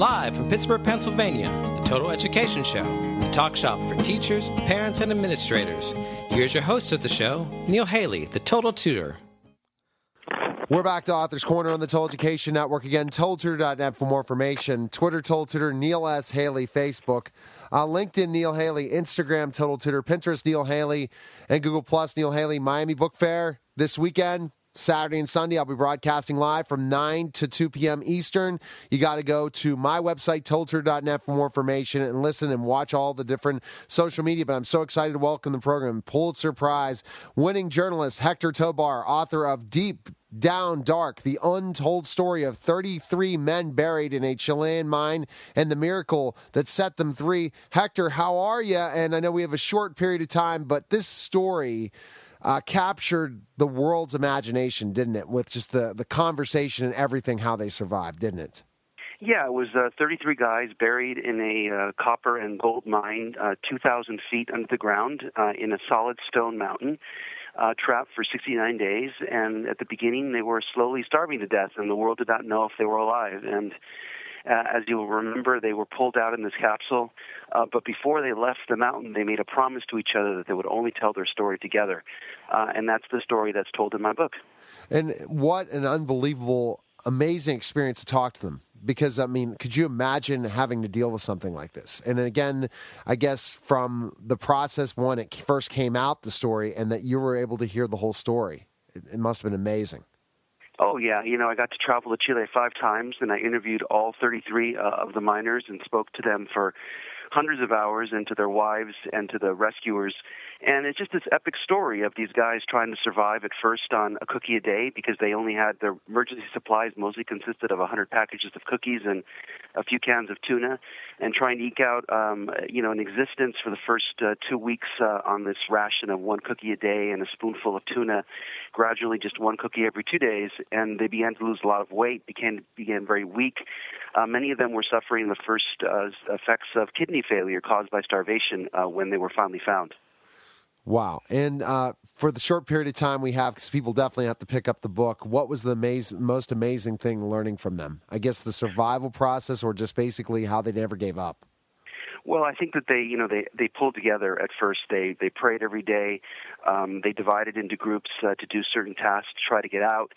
Live from Pittsburgh, Pennsylvania, the Total Education Show, the talk shop for teachers, parents, and administrators. Here's your host of the show, Neil Haley, the Total Tutor. We're back to Author's Corner on the Total Education Network. Again, TotalTutor.net for more information. Twitter, Total Tutor, Neil S. Haley, Facebook. LinkedIn, Neil Haley, Instagram, Total Tutor, Pinterest, Neil Haley, and Google+, Neil Haley. Miami Book Fair this weekend. Saturday and Sunday, I'll be broadcasting live from 9 to 2 p.m. Eastern. You got to go to my website, TotalTutor.net, for more information and listen and watch all the different social media. But I'm so excited to welcome the program. Pulitzer Prize winning journalist Hector Tobar, author of Deep Down Dark, the untold story of 33 men buried in a Chilean mine and the miracle that set them free. Hector, how are you? And I know we have a short period of time, but this story captured the world's imagination, didn't it, with just the conversation and everything, how they survived, didn't it? Yeah, it was 33 guys buried in a copper and gold mine 2,000 feet under the ground in a solid stone mountain, trapped for 69 days. And at the beginning, they were slowly starving to death, and the world did not know if they were alive. And as you'll remember, they were pulled out in this capsule, but before they left the mountain, they made a promise to each other that they would only tell their story together, and that's the story that's told in my book. And what an unbelievable, amazing experience to talk to them, because, I mean, could you imagine having to deal with something like this? And then again, I guess from the process when it first came out, the story, and that you were able to hear the whole story, it must have been amazing. Oh, yeah. You know, I got to travel to Chile 5 times, and I interviewed all 33 of the miners and spoke to them for hundreds of hours, and to their wives and to the rescuers. And it's just this epic story of these guys trying to survive at first on a cookie a day, because they only had their emergency supplies mostly consisted of 100 packages of cookies and a few cans of tuna, and trying to eke out, an existence for the first 2 weeks on this ration of 1 cookie a day and a spoonful of tuna, gradually just 1 cookie every 2 days. And they began to lose a lot of weight, began very weak. Many of them were suffering the first effects of kidney failure caused by starvation when they were finally found. Wow. And for the short period of time we have, because people definitely have to pick up the book, what was the most amazing thing learning from them? I guess the survival process, or just basically how they never gave up? Well, I think that they pulled together at first. They prayed every day. They divided into groups to do certain tasks to try to get out.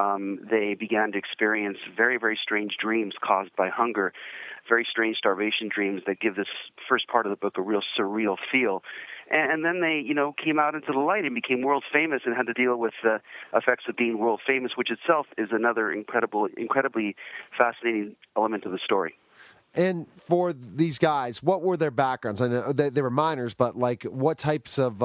They began to experience very, very strange dreams caused by hunger, very strange starvation dreams that give this first part of the book a real surreal feel. And then they, came out into the light and became world famous and had to deal with the effects of being world famous, which itself is another incredibly fascinating element of the story. And for these guys, what were their backgrounds? I know they were miners, but like what types of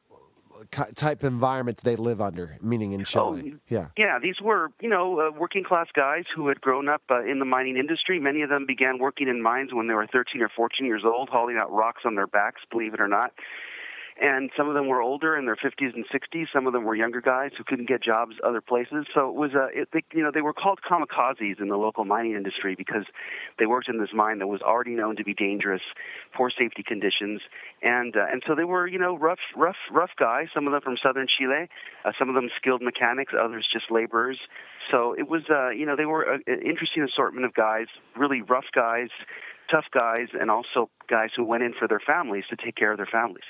type environment did they live under, meaning in Chile? Yeah, these were, working class guys who had grown up in the mining industry. Many of them began working in mines when they were 13 or 14 years old, hauling out rocks on their backs, believe it or not. And some of them were older, in their 50s and 60s. Some of them were younger guys who couldn't get jobs other places. So it was, they were called kamikazes in the local mining industry because they worked in this mine that was already known to be dangerous, poor safety conditions, and so they were, rough guys. Some of them from southern Chile, some of them skilled mechanics, others just laborers. So it was, they were an interesting assortment of guys, really rough guys, tough guys, and also guys who went in for their families to take care of their families.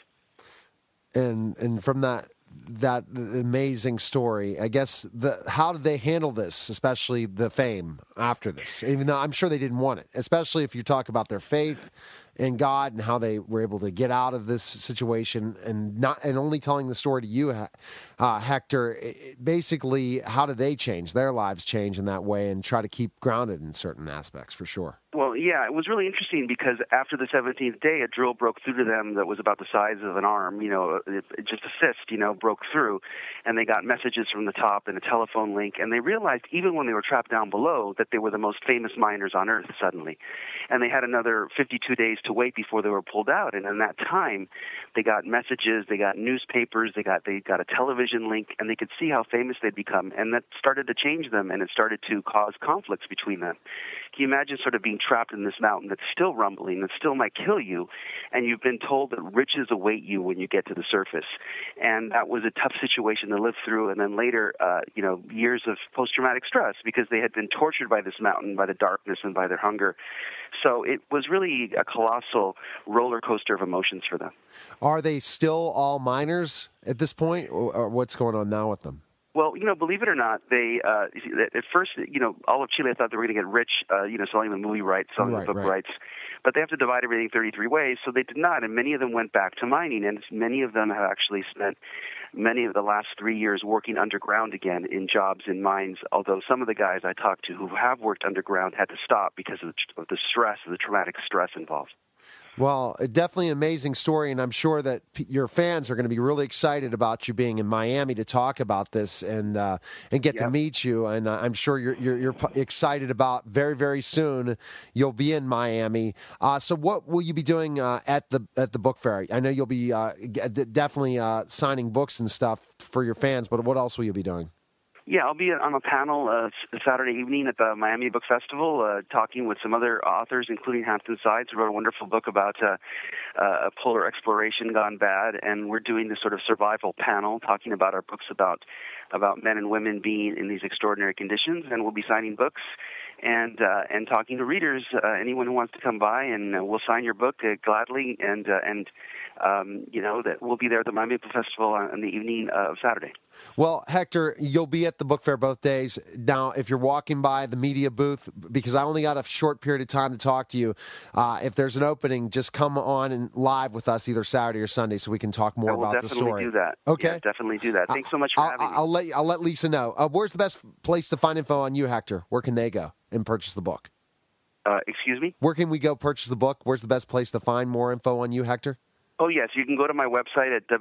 And from that amazing story, I guess how did they handle this, especially the fame after this? Even though I'm sure they didn't want it, especially if you talk about their faith in God and how they were able to get out of this situation, and only telling the story to you, Hector. Basically, how did they change their lives, change in that way, and try to keep grounded in certain aspects, for sure? Well, yeah, it was really interesting because after the 17th day, a drill broke through to them that was about the size of an arm, just a fist, broke through, and they got messages from the top and a telephone link, and they realized even when they were trapped down below that they were the most famous miners on Earth suddenly. And they had another 52 days to wait before they were pulled out, and in that time, they got messages, they got newspapers, they got a television link, and they could see how famous they'd become, and that started to change them, and it started to cause conflicts between them. you imagine sort of being trapped in this mountain that's still rumbling, that still might kill you, and you've been told that riches await you when you get to the surface. And that was a tough situation to live through. And then later, years of post-traumatic stress because they had been tortured by this mountain, by the darkness, and by their hunger. So it was really a colossal roller coaster of emotions for them. Are they still all miners at this point, or what's going on now with them? Well, believe it or not, they at first, all of Chile thought they were going to get rich, selling the movie rights, selling the book rights. But they have to divide everything 33 ways, so they did not. And many of them went back to mining, and many of them have actually spent many of the last 3 years working underground again in jobs in mines, although some of the guys I talked to who have worked underground had to stop because of the stress, the traumatic stress involved. Well, definitely an amazing story, and I'm sure that your fans are going to be really excited about you being in Miami to talk about this and get to meet you. And I'm sure you're excited about very, very soon you'll be in Miami. So what will you be doing at the book fair? I know you'll be definitely signing books and stuff for your fans, but what else will you be doing? Yeah, I'll be on a panel Saturday evening at the Miami Book Festival talking with some other authors, including Hampton Sides, who wrote a wonderful book about a polar exploration gone bad. And we're doing this sort of survival panel talking about our books about men and women being in these extraordinary conditions. And we'll be signing books and talking to readers, anyone who wants to come by, and we'll sign your book gladly. And that we'll be there at the Miami Book Festival on the evening of Saturday. Well, Hector, you'll be at the book fair both days. Now, if you're walking by the media booth, because I only got a short period of time to talk to you, if there's an opening, just come on and live with us either Saturday or Sunday so we can talk more about the story. Definitely do that. Okay. Yeah, definitely do that. Thanks so much for having me. I'll let Lisa know. Where's the best place to find info on you, Hector? Where can they go and purchase the book? Excuse me? Where can we go purchase the book? Where's the best place to find more info on you, Hector? Oh, yes. You can go to my website at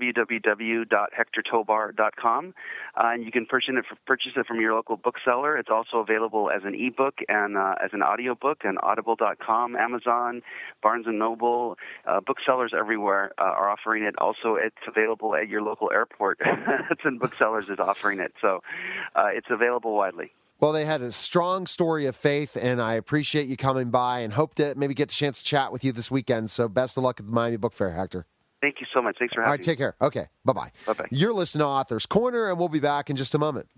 www.hectortobar.com, and you can purchase it from your local bookseller. It's also available as an ebook and as an audiobook on audible.com, Amazon, Barnes & Noble. Booksellers everywhere are offering it. Also, it's available at your local airport. Hudson Booksellers is offering it. So it's available widely. Well, they had a strong story of faith, and I appreciate you coming by and hope to maybe get a chance to chat with you this weekend. So best of luck at the Miami Book Fair, Hector. Thank you so much. Thanks for having me. All right, take care. Okay, bye-bye. Bye-bye. You're listening to Author's Corner, and we'll be back in just a moment.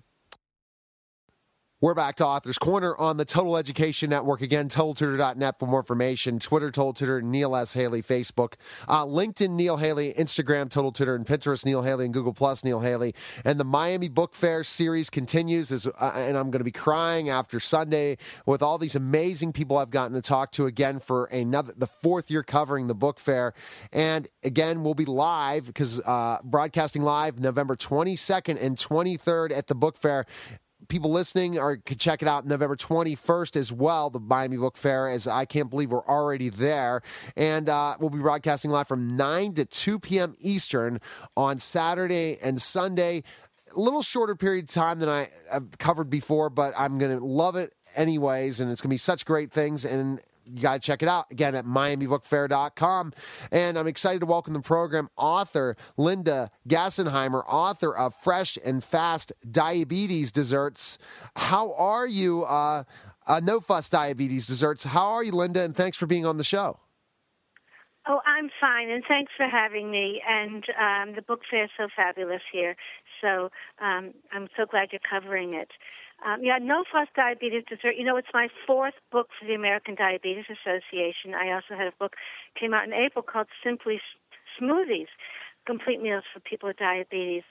We're back to Author's Corner on the Total Education Network. Again, TotalTutor.net for more information. Twitter, Total Tutor, Neil S. Haley, Facebook. LinkedIn, Neil Haley, Instagram, Total Tutor, and Pinterest, Neil Haley, and Google+, Neil Haley. And the Miami Book Fair series continues, and I'm going to be crying after Sunday with all these amazing people I've gotten to talk to again for the fourth year covering the book fair. And again, we'll be live, because broadcasting live November 22nd and 23rd at the book fair. People listening could check it out November 21st as well, the Miami Book Fair, as I can't believe we're already there. And we'll be broadcasting live from 9 to 2 p.m. Eastern on Saturday and Sunday. A little shorter period of time than I've covered before, but I'm going to love it anyways, and it's going to be such great things, and you got to check it out, again, at MiamiBookFair.com. And I'm excited to welcome the program author Linda Gassenheimer, author of Fresh and Fast Diabetes Desserts. How are you? No Fuss Diabetes Desserts. How are you, Linda? And thanks for being on the show. Oh, I'm fine, and thanks for having me. And the book fair is so fabulous here, so I'm so glad you're covering it. No Fuss Diabetes Dessert. It's my fourth book for the American Diabetes Association. I also had a book came out in April called Simply Smoothies, Complete Meals for People with Diabetes.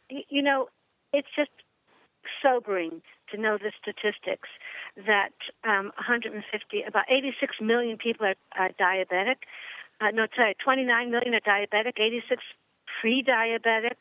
It's just sobering to know the statistics that about 86 million people are diabetic. 29 million are diabetic, 86 pre-diabetic.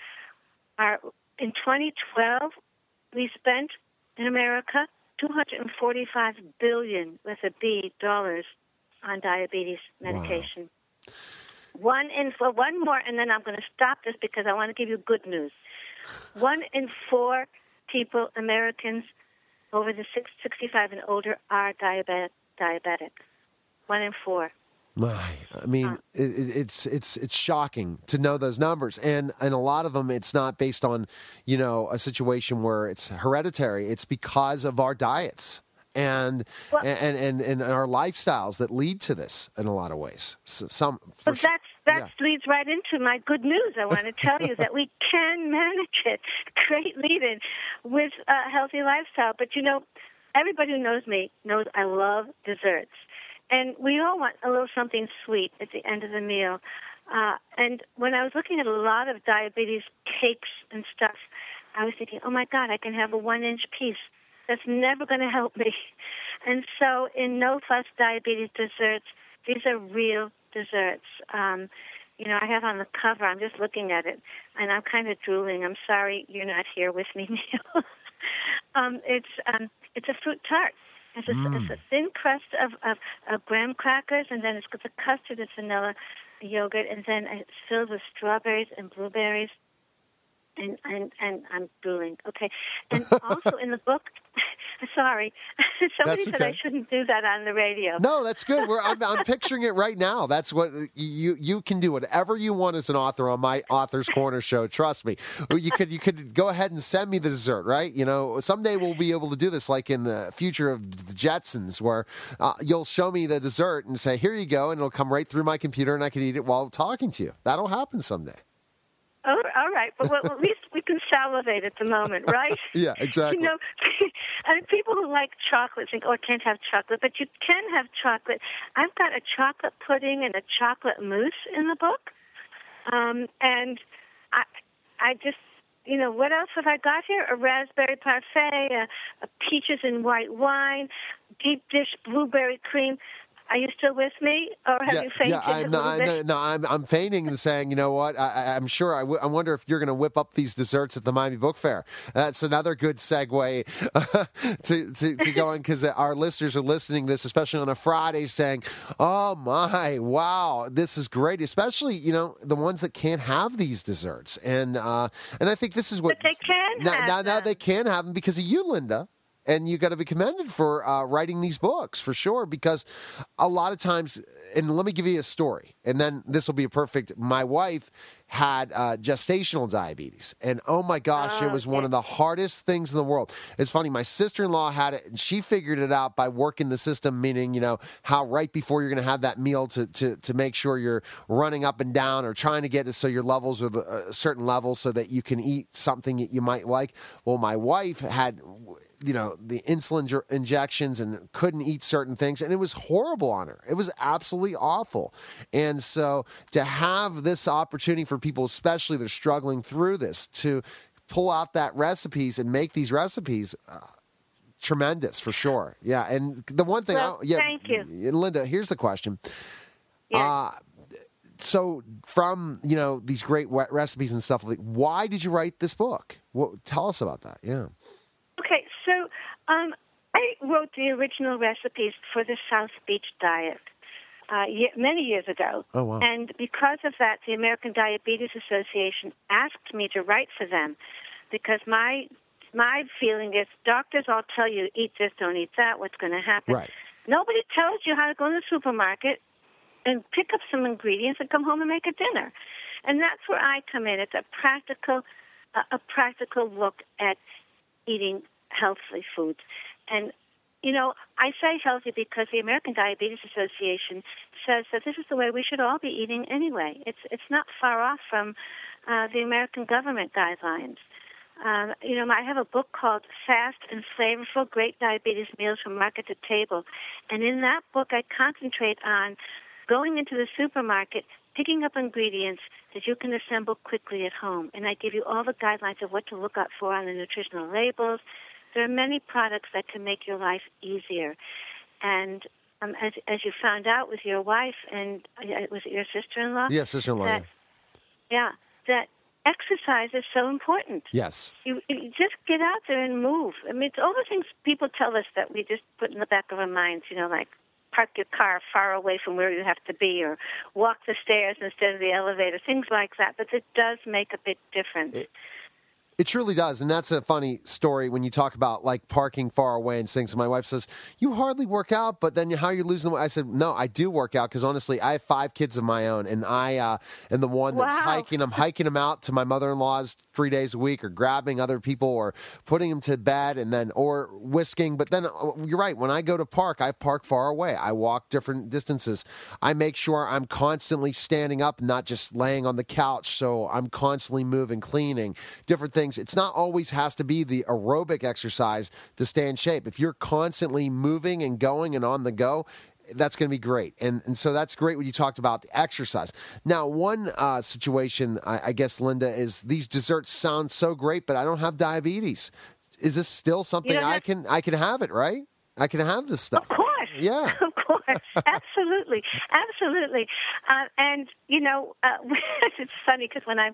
In 2012, we spent in America $245 billion with a B dollars on diabetes medication. Wow. One more, and then I'm going to stop this because I want to give you good news. 1 in 4 people, Americans over the 65 and older, are diabetic. 1 in 4. It's shocking to know those numbers, and a lot of them, it's not based on a situation where it's hereditary. It's because of our diets, and our lifestyles that lead to this in a lot of ways. That leads right into my good news. I want to tell you that we can manage it. Great lead-in with a healthy lifestyle. But, everybody who knows me knows I love desserts. And we all want a little something sweet at the end of the meal. And when I was looking at a lot of diabetes cakes and stuff, I was thinking, oh, my God, I can have a 1-inch piece. That's never going to help me. And so in No Fuss Diabetes Desserts, these are real desserts. I have on the cover, I'm just looking at it, and I'm kind of drooling. I'm sorry you're not here with me, Neil. It's a fruit tart. It's a thin crust of graham crackers, and then it's got the custard, it's vanilla yogurt, and then it's filled with strawberries and blueberries. And I'm drooling. Okay. And also in the book, sorry, somebody said I shouldn't do that on the radio. No, that's good. I'm picturing it right now. That's what you can do whatever you want as an author on my Author's Corner show. Trust me. You could go ahead and send me the dessert, right? Someday we'll be able to do this, like in the future of the Jetsons, where you'll show me the dessert and say, "Here you go," and it'll come right through my computer, and I can eat it while talking to you. That'll happen someday. Oh, all right. But at least we can salivate at the moment, right? Yeah, exactly. And people who like chocolate think, I can't have chocolate. But you can have chocolate. I've got a chocolate pudding and a chocolate mousse in the book. And I just, what else have I got here? A raspberry parfait, a peaches and white wine, deep dish blueberry cream. Are you still with me, or have you fainted a little bit? No, I'm fainting and saying, you know what? I'm sure. I wonder if you're going to whip up these desserts at the Miami Book Fair. That's another good segue to going, because our listeners are listening to this, especially on a Friday, saying, "Oh my, wow, this is great." Especially, the ones that can't have these desserts, and I think this is what. But they can have them. Now they can have them because of you, Linda. And you got to be commended for writing these books, for sure, because a lot of times, and let me give you a story, and then this will be a perfect. My wife had gestational diabetes, and oh my gosh, it was one of the hardest things in the world. It's funny, my sister-in-law had it, and she figured it out by working the system, meaning, how right before you're going to have that meal to make sure you're running up and down or trying to get it so your levels are a certain level so that you can eat something that you might like. Well, my wife had the insulin injections and couldn't eat certain things, and it was horrible on her. It was absolutely awful. And so to have this opportunity for people, especially that are struggling through this, to pull out that recipes and make these recipes, tremendous for sure. Yeah. And the one thing, thank you. Linda, here's the question. Yes. So from, these great recipes and stuff, why did you write this book? Tell us about that. Yeah. Okay, so I wrote the original recipes for the South Beach diet many years ago. Oh, wow. And because of that, the American Diabetes Association asked me to write for them, because my feeling is doctors all tell you, eat this, don't eat that, what's going to happen. Right. Nobody tells you how to go to the supermarket and pick up some ingredients and come home and make a dinner. And that's where I come in. It's a practical look at eating healthy foods. And, I say healthy because the American Diabetes Association says that this is the way we should all be eating anyway. It's not far off from the American government guidelines. I have a book called Fast and Flavorful, Great Diabetes Meals from Market to Table. And in that book, I concentrate on going into the supermarket, picking up ingredients that you can assemble quickly at home. And I give you all the guidelines of what to look out for on the nutritional labels. There are many products that can make your life easier. And as you found out with your wife, and was it your sister-in-law? Yeah, sister-in-law. That exercise is so important. Yes. You just get out there and move. I mean, it's all the things people tell us that we just put in the back of our minds, like park your car far away from where you have to be, or walk the stairs instead of the elevator, things like that. But it does make a big difference. It truly does, and that's a funny story when you talk about like parking far away and things. So my wife says, you hardly work out, but then how are you losing the weight? I said, no, I do work out because honestly, I have 5 kids of my own, and I am the one that's hiking. I'm hiking them out to my mother-in-law's 3 days a week, or grabbing other people, or putting them to bed, and then or whisking. But then you're right. When I go to park, I park far away. I walk different distances. I make sure I'm constantly standing up, not just laying on the couch. So I'm constantly moving, cleaning, different things. It's not always has to be the aerobic exercise to stay in shape. If you're constantly moving and going and on the go, that's going to be great. And so that's great when you talked about the exercise. Now, one situation, I guess, Linda, is these desserts sound so great, but I don't have diabetes. Is this still something I can have it, right? I can have this stuff. Of course. Yeah. Of course. Absolutely. Absolutely. And, it's funny because when I'm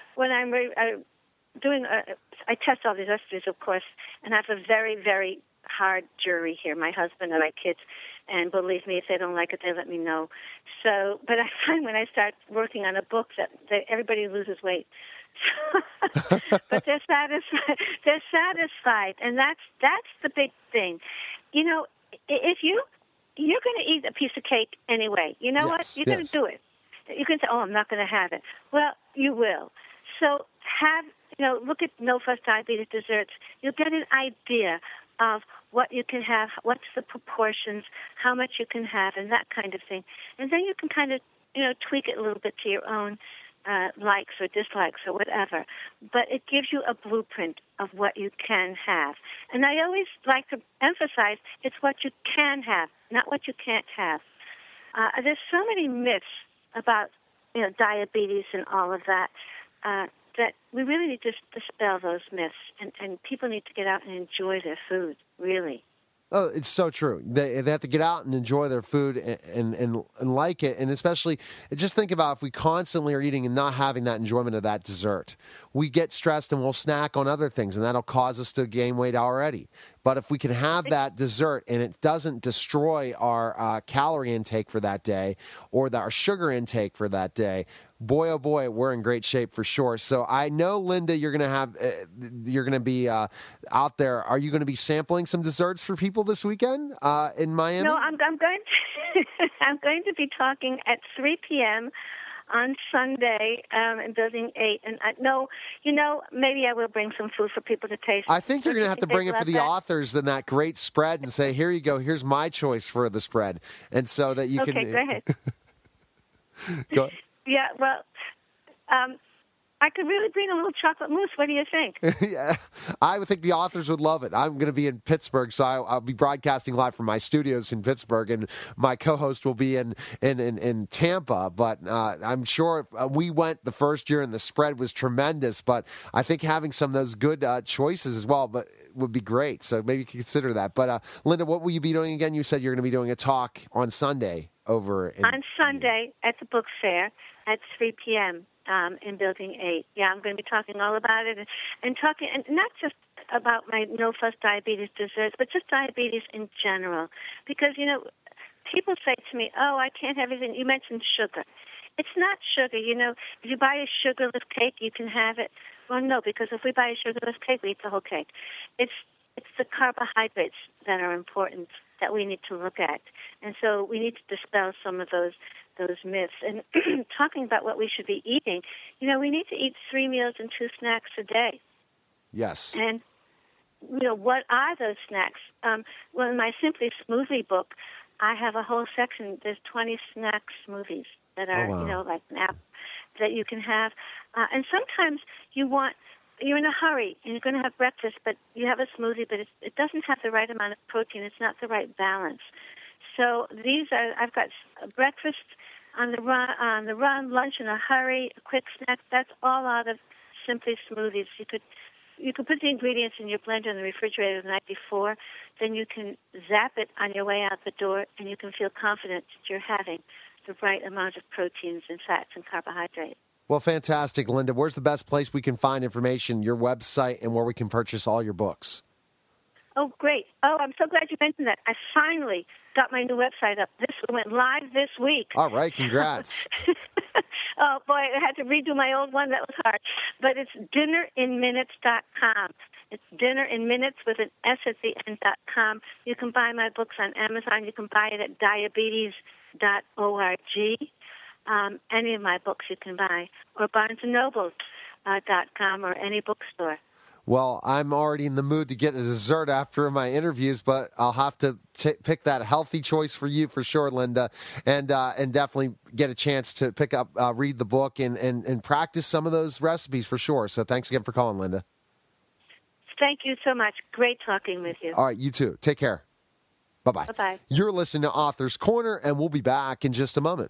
I test all these recipes, of course, and I have a very, very hard jury here, my husband and my kids, and believe me, if they don't like it, they let me know. So, but I find when I start working on a book that everybody loses weight. But they're satisfied, and that's the big thing. If you're going to eat a piece of cake anyway, you know what? You're going to do it. You can say, oh, I'm not going to have it. Well, you will. So look at No Fuss Diabetes desserts. You'll get an idea of what you can have, what's the proportions, how much you can have, and that kind of thing. And then you can kind of, tweak it a little bit to your own likes or dislikes or whatever. But it gives you a blueprint of what you can have. And I always like to emphasize it's what you can have, not what you can't have. There's so many myths about, diabetes and all of that. That we really need to dispel those myths, and people need to get out and enjoy their food, really. Oh, it's so true. They have to get out and enjoy their food and like it. And especially, just think about if we constantly are eating and not having that enjoyment of that dessert. We get stressed and we'll snack on other things, and that'll cause us to gain weight already. But if we can have that dessert and it doesn't destroy our calorie intake for that day or our sugar intake for that day, boy, oh boy, we're in great shape for sure. So I know, Linda, you're going to be out there. Are you going to be sampling some desserts for people this weekend in Miami? No, I'm going to I'm going to be talking at 3 p.m. on Sunday in Building 8. And maybe I will bring some food for people to taste. I think you're going to have to bring it for the authors in that great spread and say, here you go, here's my choice for the spread. And so that you can... Okay, go ahead. Go ahead. Yeah, well, I could really bring a little chocolate mousse. What do you think? Yeah, I would think the authors would love it. I'm going to be in Pittsburgh, so I'll be broadcasting live from my studios in Pittsburgh, and my co-host will be in Tampa. But I'm sure if we went the first year and the spread was tremendous, but I think having some of those good choices as well would be great. So maybe you can consider that. But Linda, what will you be doing again? You said you're going to be doing a talk on Sunday on Sunday at the book fair at 3 p.m. In Building 8. Yeah, I'm going to be talking all about it and talking, and not just about my No Fuss Diabetes desserts, but just diabetes in general. Because, people say to me, oh, I can't have anything. You mentioned sugar. It's not sugar. If you buy a sugarless cake, you can have it. Well, no, because if we buy a sugarless cake, we eat the whole cake. It's the carbohydrates that are important that we need to look at. And so we need to dispel some of those myths. And talking about what we should be eating, we need to eat 3 meals and 2 snacks a day. Yes. And, what are those snacks? Well, in my Simply Smoothie book, I have a whole section. There's 20 snack smoothies that are, like an app that you can have. And sometimes you're in a hurry and you're going to have breakfast, but you have a smoothie, but it doesn't have the right amount of protein. It's not the right balance. So I've got breakfast on the run, lunch in a hurry, a quick snack. That's all out of Simply Smoothies. You could put the ingredients in your blender in the refrigerator the night before, then you can zap it on your way out the door, and you can feel confident that you're having the right amount of proteins and fats and carbohydrates. Well, fantastic, Linda. Where's the best place we can find information, your website, and where we can purchase all your books? Oh, great. Oh, I'm so glad you mentioned that. I finally got my new website up. This went live this week. All right, congrats. Oh, boy, I had to redo my old one. That was hard. But it's dinnerinminutes.com. It's dinnerinminutes with an S at the end.com. You can buy my books on Amazon. You can buy it at diabetes.org. Any of my books you can buy. Or barnesandnoble.com or any bookstore. Well, I'm already in the mood to get a dessert after my interviews, but I'll have to pick that healthy choice for you for sure, Linda, and definitely get a chance to pick up, read the book, and practice some of those recipes for sure. So thanks again for calling, Linda. Thank you so much. Great talking with you. All right, you too. Take care. Bye-bye. Bye-bye. You're listening to Author's Corner, and we'll be back in just a moment.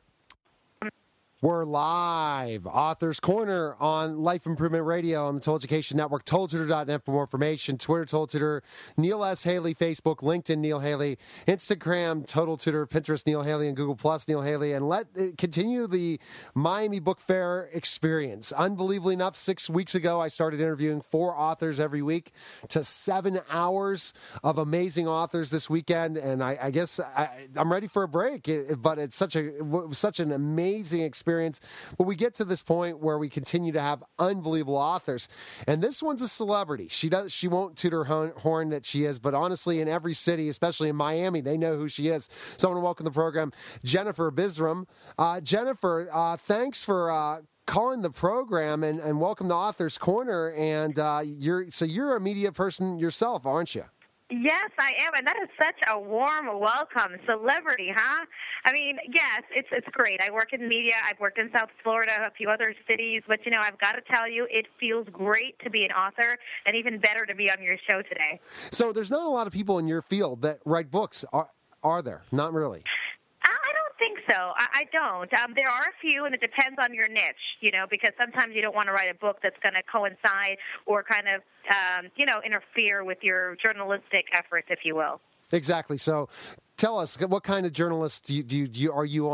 We're live, Author's Corner on Life Improvement Radio on the Total Education Network, TotalTutor.net for more information, Twitter, Total Tutor, Neil S. Haley, Facebook, LinkedIn, Neil Haley, Instagram, Total Tutor, Pinterest, Neil Haley, and Google+, Neil Haley, and let it continue the Miami Book Fair experience. Unbelievably enough, 6 weeks ago, I started interviewing 4 authors every week to 7 hours of amazing authors this weekend, and I guess I'm ready for a break, but it's such an amazing experience. But we get to this point where we continue to have unbelievable authors, and this one's a celebrity. She won't toot her horn that she is, but honestly, in every city, especially in Miami, they know who she is. So I want to welcome to the program Jennifer Bisram. Jennifer, thanks for calling the program, and welcome to Author's Corner. And you're a media person yourself, aren't you? Yes, I am, and that is such a warm welcome. Celebrity, huh? I mean, yes, it's great. I work in media. I've worked in South Florida, a few other cities, but, I've got to tell you, it feels great to be an author, and even better to be on your show today. So there's not a lot of people in your field that write books, are there? Not really. I don't think so. I don't. There are a few, and it depends on your niche, because sometimes you don't want to write a book that's going to coincide or kind of, interfere with your journalistic efforts, if you will. Exactly. So tell us, what kind of journalist are you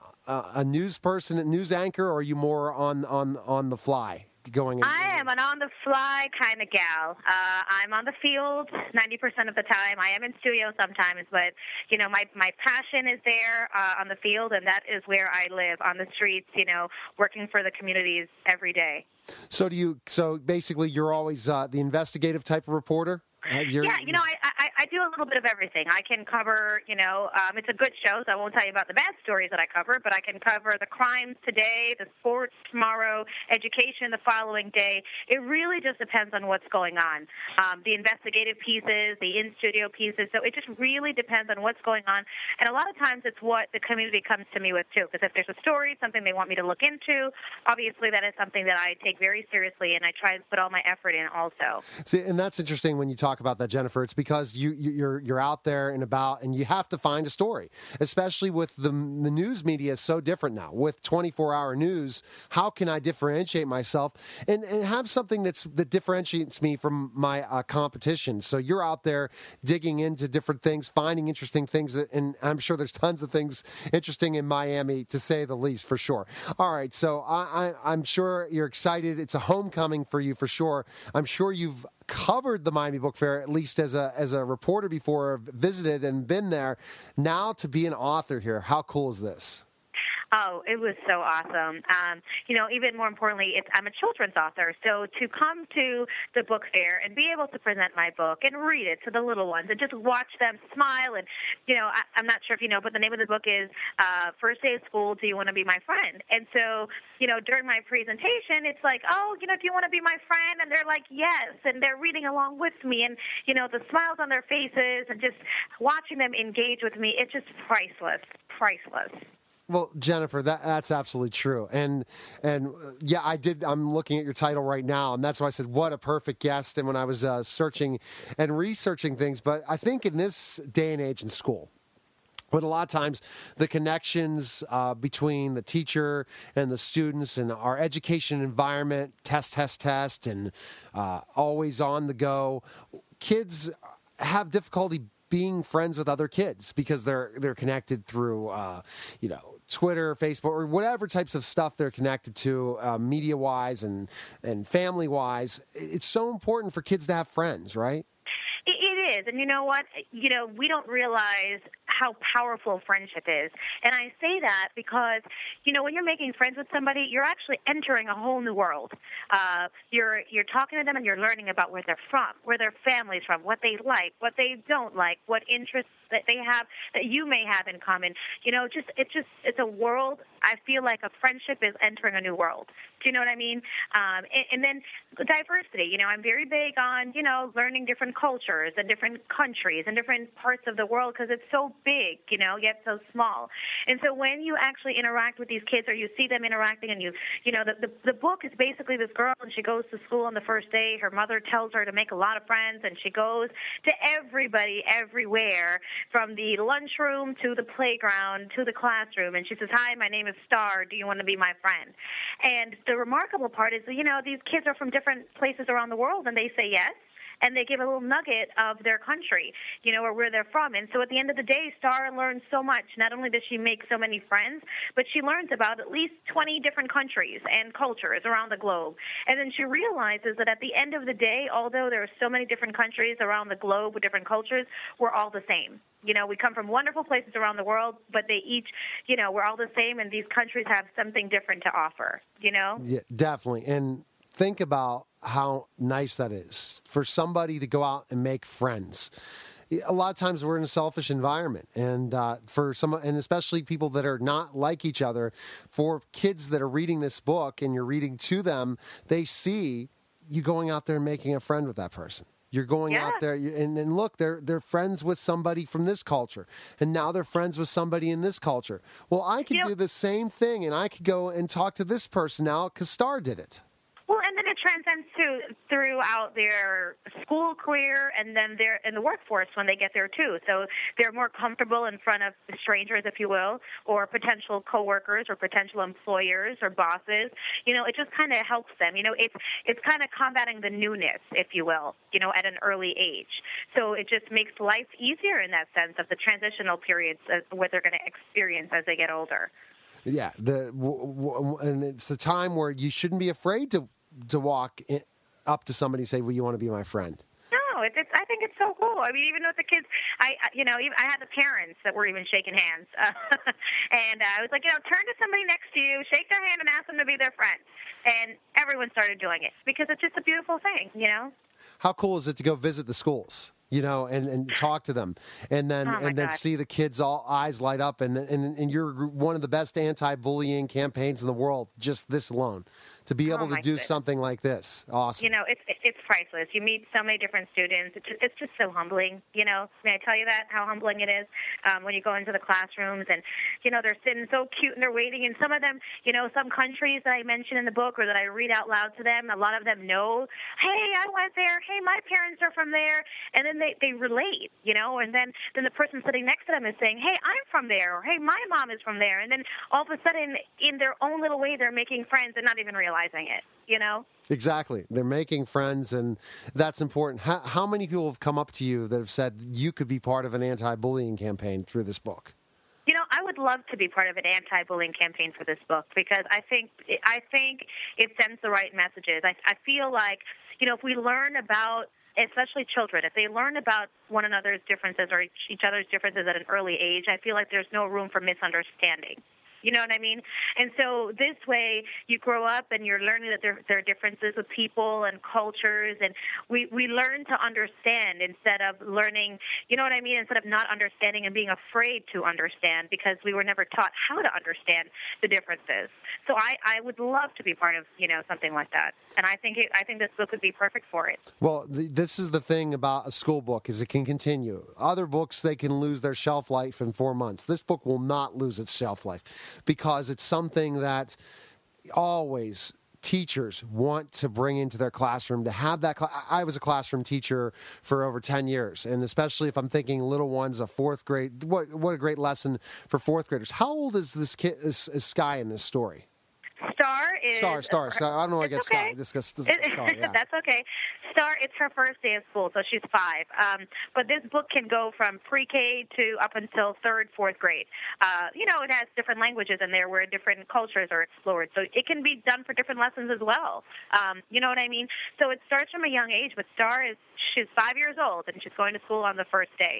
a news person, a news anchor, or are you more on the fly? I am an on-the-fly kind of gal. I'm on the field 90% of the time. I am in studio sometimes, but, my passion is there on the field, and that is where I live, on the streets, working for the communities every day. So basically you're always the investigative type of reporter? I do a little bit of everything. I can cover, it's a good show, so I won't tell you about the bad stories that I cover, but I can cover the crimes today, the sports tomorrow, education the following day. It really just depends on what's going on. The investigative pieces, the in-studio pieces, so it just really depends on what's going on. And a lot of times it's what the community comes to me with, too, because if there's a story, something they want me to look into, obviously that is something that I take very seriously, and I try to put all my effort in also. See, and that's interesting when you talk about that, Jennifer. It's because you're out there and about, and you have to find a story, especially with the news media is so different now. With 24-hour news, how can I differentiate myself and have something that differentiates me from my competition? So you're out there digging into different things, finding interesting things, and I'm sure there's tons of things interesting in Miami, to say the least, for sure. All right, so I'm sure you're excited. It's a homecoming for you, for sure. I'm sure you've covered the Miami Book Fair, at least as a reporter before, visited and been there. Now to be an author here, how cool is this? Oh, it was so awesome. Even more importantly, I'm a children's author, so to come to the book fair and be able to present my book and read it to the little ones and just watch them smile and, I'm not sure if you know, but the name of the book is First Day of School, Do You Want to Be My Friend? And so, during my presentation, it's like, oh, do you want to be my friend? And they're like, yes, and they're reading along with me, and, the smiles on their faces and just watching them engage with me, it's just priceless. Well, Jennifer, that's absolutely true. And yeah, I'm looking at your title right now, and that's why I said, what a perfect guest. And when I was searching and researching things, but I think in this day and age in school, but a lot of times the connections between the teacher and the students and our education environment, test, and always on the go, kids have difficulty being friends with other kids because they're connected through, Twitter, Facebook, or whatever types of stuff they're connected to, media-wise and family-wise. It's so important for kids to have friends, right? It is. And you know what? We don't realize how powerful friendship is. And I say that because, when you're making friends with somebody, you're actually entering a whole new world. You're talking to them and you're learning about where they're from, where their family's from, what they like, what they don't like, what interests that they have that you may have in common. It's a world. I feel like a friendship is entering a new world. Do you know what I mean? And then diversity. I'm very big on, learning different cultures and different countries and different parts of the world because it's so big, yet so small. And so when you actually interact with these kids or you see them interacting and the book is basically this girl and she goes to school on the first day. Her mother tells her to make a lot of friends and she goes to everybody everywhere from the lunchroom to the playground to the classroom. And she says, "Hi, my name is Star. Do you want to be my friend?" And the remarkable part is, these kids are from different places around the world and they say yes. And they give a little nugget of their country, or where they're from. And so at the end of the day, Star learns so much. Not only does she make so many friends, but she learns about at least 20 different countries and cultures around the globe. And then she realizes that at the end of the day, although there are so many different countries around the globe with different cultures, we're all the same. We come from wonderful places around the world, but they each, we're all the same, and these countries have something different to offer, Yeah, definitely. And think about how nice that is for somebody to go out and make friends. A lot of times we're in a selfish environment, and and especially people that are not like each other, for kids that are reading this book and you're reading to them, they see you going out there and making a friend with that person. You're going out there, and look, they're friends with somebody from this culture, and now they're friends with somebody in this culture. Well, I could do the same thing, and I could go and talk to this person now because Star did it. Well, and then it transcends throughout their school career and then they're in the workforce when they get there too. So they're more comfortable in front of strangers, if you will, or potential coworkers or potential employers or bosses. It just kind of helps them. It's kind of combating the newness, if you will, at an early age. So it just makes life easier in that sense of the transitional periods of what they're going to experience as they get older. Yeah, and it's a time where you shouldn't be afraid to walk up to somebody and say, "Well, you want to be my friend?" No, I think it's so cool. I mean, even with the kids, I had the parents that were even shaking hands, and I was like, turn to somebody next to you, shake their hand, and ask them to be their friend. And everyone started doing it because it's just a beautiful thing, How cool is it to go visit the schools? And talk to them, and then see the kids all eyes light up, and you're one of the best anti-bullying campaigns in the world. Just this alone, to be able to do something like this, awesome. It's priceless. You meet so many different students. It's just so humbling. May I tell you that how humbling it is when you go into the classrooms and they're sitting so cute and they're waiting, and some of them, some countries that I mention in the book or that I read out loud to them, a lot of them know. Hey, I went there. Hey, my parents are from there, and then they relate, and then the person sitting next to them is saying, hey, I'm from there, or hey, my mom is from there, and then all of a sudden, in their own little way, they're making friends and not even realizing it, Exactly. They're making friends, and that's important. How many people have come up to you that have said you could be part of an anti-bullying campaign through this book? I would love to be part of an anti-bullying campaign for this book because I think it sends the right messages. I feel like, if we learn about, especially children, if they learn about one another's differences or each other's differences at an early age, I feel like there's no room for misunderstanding. You know what I mean? And so this way you grow up and you're learning that there are differences with people and cultures, and we learn to understand instead of learning, you know what I mean, instead of not understanding and being afraid to understand because we were never taught how to understand the differences. So I would love to be part of, something like that. And I think this book would be perfect for it. Well, this is the thing about a school book is it can continue. Other books, they can lose their shelf life in 4 months. This book will not lose its shelf life, because it's something that always teachers want to bring into their classroom, to have that. I was a classroom teacher for over 10 years, and especially if I'm thinking little ones, a fourth grade, what a great lesson for fourth graders. How old is this kid, is Sky in this story? Star. I don't know why I get okay. Star. Yeah. That's okay. Star, it's her first day of school, so she's 5. But this book can go from pre-K to up until 3rd, 4th grade. It has different languages in there where different cultures are explored. So it can be done for different lessons as well. You know what I mean? So it starts from a young age, but she's 5 years old, and she's going to school on the first day.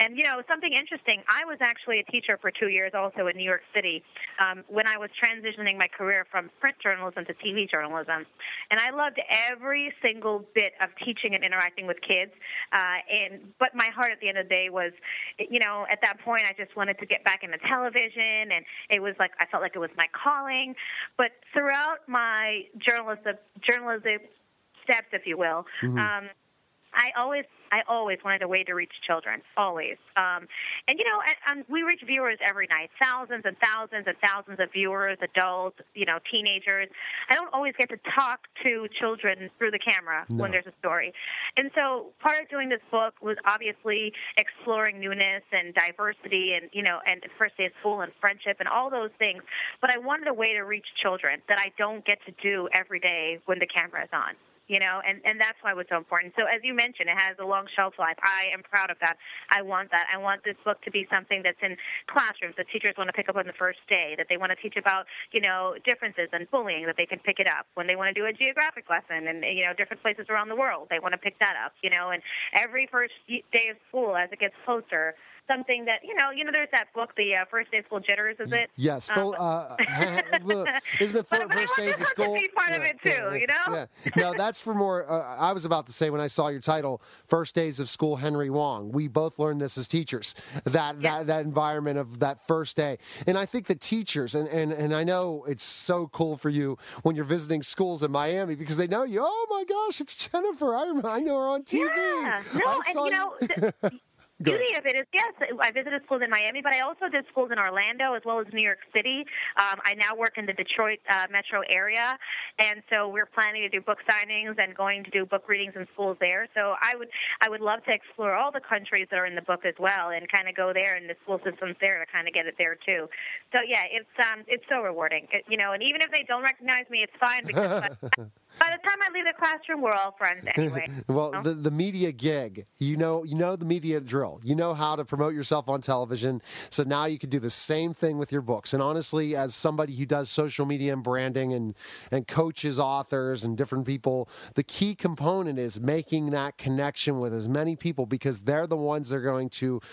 And, something interesting, I was actually a teacher for 2 years also in New York City when I was transitioning my career from print journalism to TV journalism. And I loved every single bit of teaching and interacting with kids. But my heart at the end of the day was, at that point I just wanted to get back into television, and it was like I felt like it was my calling. But throughout my journalism steps, if you will, I always wanted a way to reach children, always. And we reach viewers every night, thousands and thousands and thousands of viewers, adults, teenagers. I don't always get to talk to children through the camera when there's a story. And so part of doing this book was obviously exploring newness and diversity and, and first day of school and friendship and all those things. But I wanted a way to reach children that I don't get to do every day when the camera is on. And that's why it was so important. So as you mentioned, it has a long shelf life. I am proud of that. I want that. I want this book to be something that's in classrooms that teachers want to pick up on the first day, that they want to teach about, differences and bullying, that they can pick it up. When they want to do a geographic lesson and, different places around the world, they want to pick that up, and every first day of school as it gets closer, something that, there's that book, the First Day of School Jitters, is it? Yes. Isn't it First Days of School? Be part of it too, Yeah. No, that's for more, I was about to say when I saw your title, First Days of School, Henry Wong. We both learned this as teachers, that environment of that first day. And I think the teachers, and I know it's so cool for you when you're visiting schools in Miami because they know you. Oh my gosh, it's Jennifer. I know her on TV. Yeah. Beauty of it is, yes, I visited schools in Miami, but I also did schools in Orlando as well as New York City. I now work in the Detroit metro area, and so we're planning to do book signings and going to do book readings in schools there. So I would love to explore all the countries that are in the book as well and kind of go there, and the school systems there to kind of get it there too. So yeah, it's so rewarding, and even if they don't recognize me, it's fine because by the time I leave the classroom, we're all friends anyway. Well, the media gig, you know the media drill. You know how to promote yourself on television, so now you can do the same thing with your books. And honestly, as somebody who does social media and branding and coaches authors and different people, the key component is making that connection with as many people because they're the ones that are going to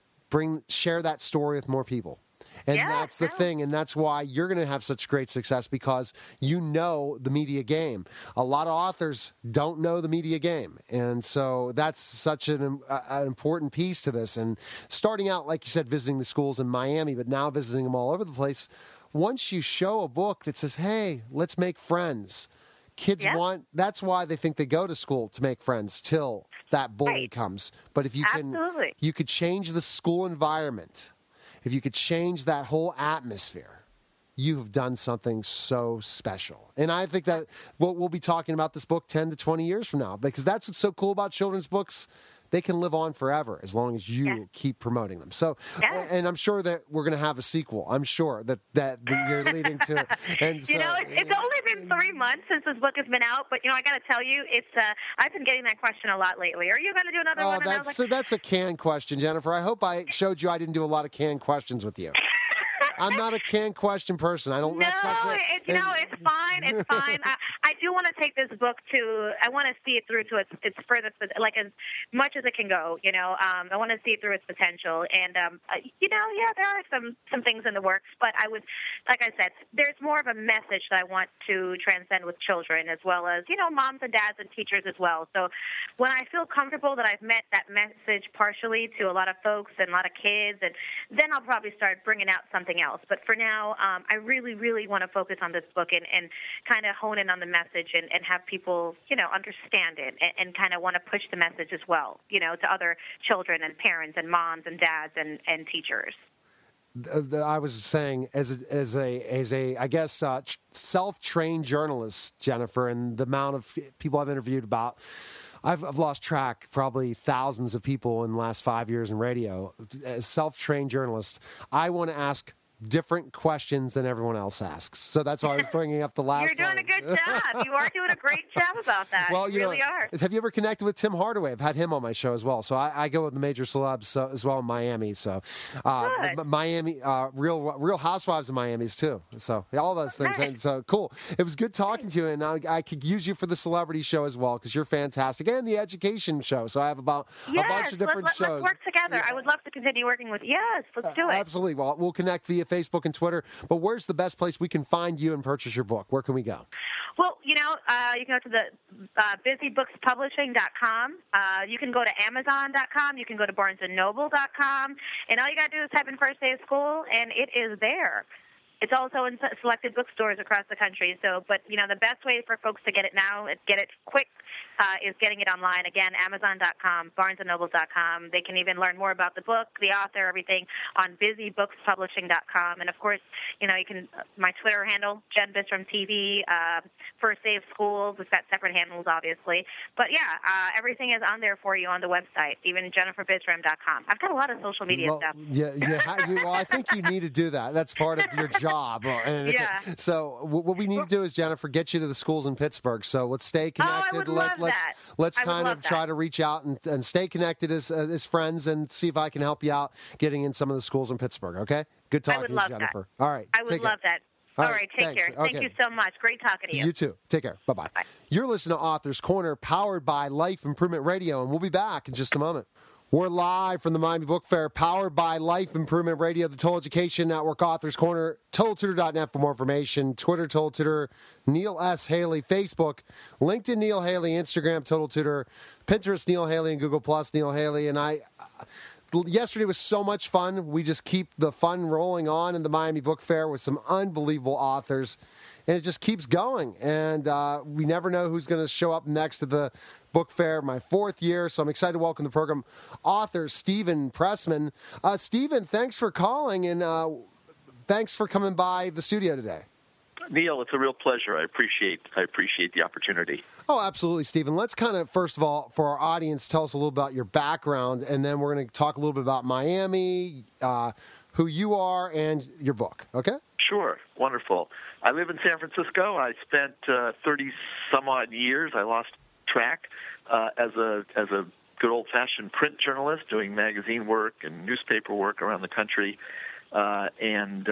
share that story with more people. And that's the thing, and that's why you're going to have such great success because you know the media game. A lot of authors don't know the media game, and so that's such an important piece to this. And starting out, like you said, visiting the schools in Miami, but now visiting them all over the place, once you show a book that says, hey, let's make friends, kids that's why they think they go to school to make friends till that bully comes. But if you you could change the school environment. If you could change that whole atmosphere, you've done something so special. And I think that we'll be talking about this book 10 to 20 years from now because that's what's so cool about children's books. They can live on forever as long as you keep promoting them. So, and I'm sure that we're going to have a sequel. I'm sure that you're leading to it. And so, it's only been 3 months since this book has been out, but I got to tell you, I've been getting that question a lot lately. Are you going to do another one? That's a canned question, Jennifer. I hope I showed you I didn't do a lot of canned questions with you. I'm not a canned question person. I don't. No, it's fine. It's fine. I do want to take this book I want to see it through to its furthest, like as much as it can go. I want to see it through its potential. And there are some things in the works, but like I said, there's more of a message that I want to transcend with children as well as moms and dads and teachers as well. So when I feel comfortable that I've met that message partially to a lot of folks and a lot of kids, and then I'll probably start bringing out something else. But for now, I really, really want to focus on this book and kind of hone in on the message and have people, understand it and kind of want to push the message as well, to other children and parents and moms and dads and teachers. I was saying as a I guess self-trained journalist, Jennifer, and the amount of people I've interviewed about. I've lost track, probably thousands of people in the last 5 years in radio. As self-trained journalist, I want to ask different questions than everyone else asks. So that's why I was bringing up the last You're doing a good job. You are doing a great job about that. Well, you really are. Have you ever connected with Tim Hardaway? I've had him on my show as well. So I go with the major celebs as well in Miami. So Miami, Real Housewives of Miami's too. So all those things. Nice. And so cool. It was good talking to you, and I could use you for the celebrity show as well because you're fantastic, and the education show. So I have about a bunch of different shows. Let's work together. I would love to continue working with you. Yes, let's do it. Absolutely. Well, we'll connect via Facebook and Twitter. But where's the best place we can find you and purchase your book? Where can we go? Well, you can go to the busybookspublishing.com. You can go to amazon.com. You can go to barnesandnoble.com. And all you got to do is type in First Day of School, and it is there. It's also in selected bookstores across the country. But the best way for folks to get it now, get it quick, is getting it online. Again, Amazon.com, BarnesandNoble.com. They can even learn more about the book, the author, everything on busybookspublishing.com. And of course, you can my Twitter handle, Jen Bistrom TV, First Day of School. We've got separate handles, obviously. But everything is on there for you on the website, even JenniferBistrom.com. I've got a lot of social media stuff. Well, I think you need to do that. That's part of your job. So what we need to do is, Jennifer, get you to the schools in Pittsburgh. So let's stay connected. I would love that. Let's kind of try to reach out and stay connected as friends and see if I can help you out getting in some of the schools in Pittsburgh. Okay? Good talking to you, Jennifer. That. All right. I would love that. All right. Take care. Okay. Thank you so much. Great talking to you. You too. Take care. Bye-bye. Bye. You're listening to Authors Corner, powered by Life Improvement Radio, and we'll be back in just a moment. We're live from the Miami Book Fair, powered by Life Improvement Radio, the Total Education Network, Authors Corner, TotalTutor.net for more information, Twitter, Total Tutor, Neil S. Haley, Facebook, LinkedIn, Neil Haley, Instagram, Total Tutor, Pinterest, Neil Haley, and Google+, Neil Haley. And yesterday was so much fun. We just keep the fun rolling on in the Miami Book Fair with some unbelievable authors. And it just keeps going. And we never know who's going to show up next to the book fair, my 4th year. So I'm excited to welcome the program author Steven Pressman. Steven, thanks for calling, and thanks for coming by the studio today. Neil, it's a real pleasure. I appreciate the opportunity. Oh, absolutely, Steven. Let's kind of, first of all, for our audience, tell us a little about your background, and then we're going to talk a little bit about Miami, who you are, and your book, okay? Sure. Wonderful. I live in San Francisco. I spent 30-some-odd years. I lost track as a good old-fashioned print journalist, doing magazine work and newspaper work around the country. And